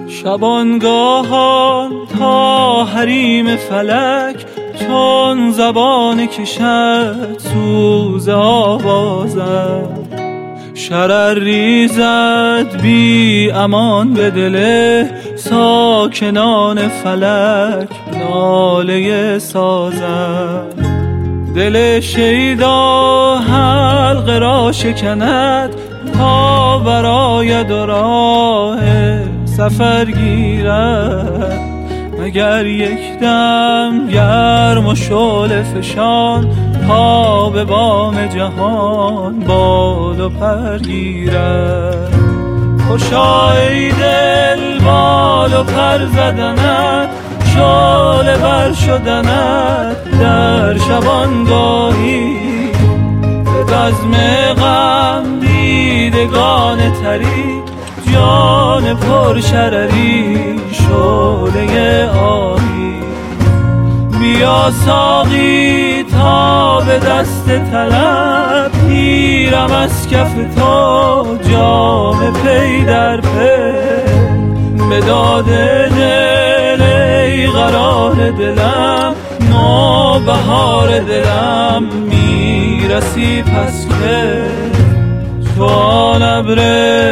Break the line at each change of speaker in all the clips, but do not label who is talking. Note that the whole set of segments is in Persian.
شبانگاهان تا حریم فلک چون زبان کشد سوز آوازد. شرر ریزد بی امان به دل ساکنان فلک ناله سازد. دل شیدا حلقه را شکند تا براید و راه سفر گیرد. مگر یک دم گرم و شعله فشان تا به بام جهان بال و پر گیرد. خوشا ای دل بال و پر زدنت، شعله بر شدنت در شبانگاهی. به بزم غم دیدگان طری جان پر شرری شعله آهی. بیا ساقی تا به دست طلب گیرم از کف تو جام پی در پی. به داد دل ای قرار دلم نوبهار دلم میرسی پس که چون ابر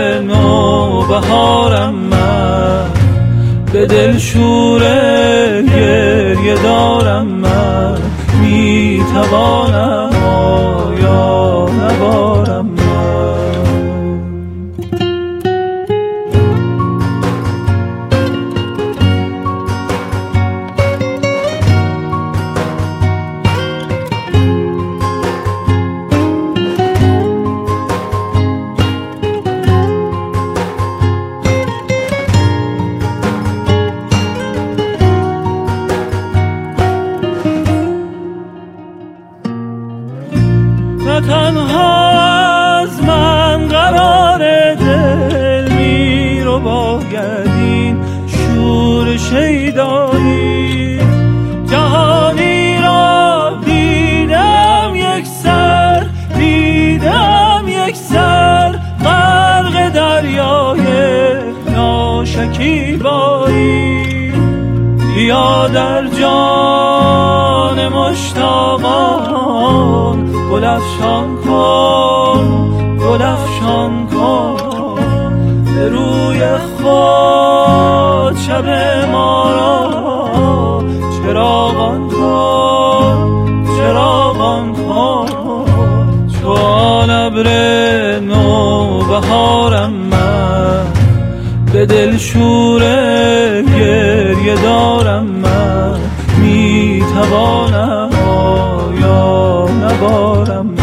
نوبهارم من. به دل شور گریه دارم من، میتوانم آیا نبارم من. تنها از من قرار دل می رو باید این شور شیدایی. جهانی را دیدم یک سر، دیدم یک سر غرق دریای ناشکیبایی. بیا در جان مشتاقان گل افشان کن، گل افشان کن. به روی خود شب ما را چراغان کن، چراغان کن. چون ابر نوبهارم من، به دل شور گریه دارم من. میتوانم آیا نبارم من.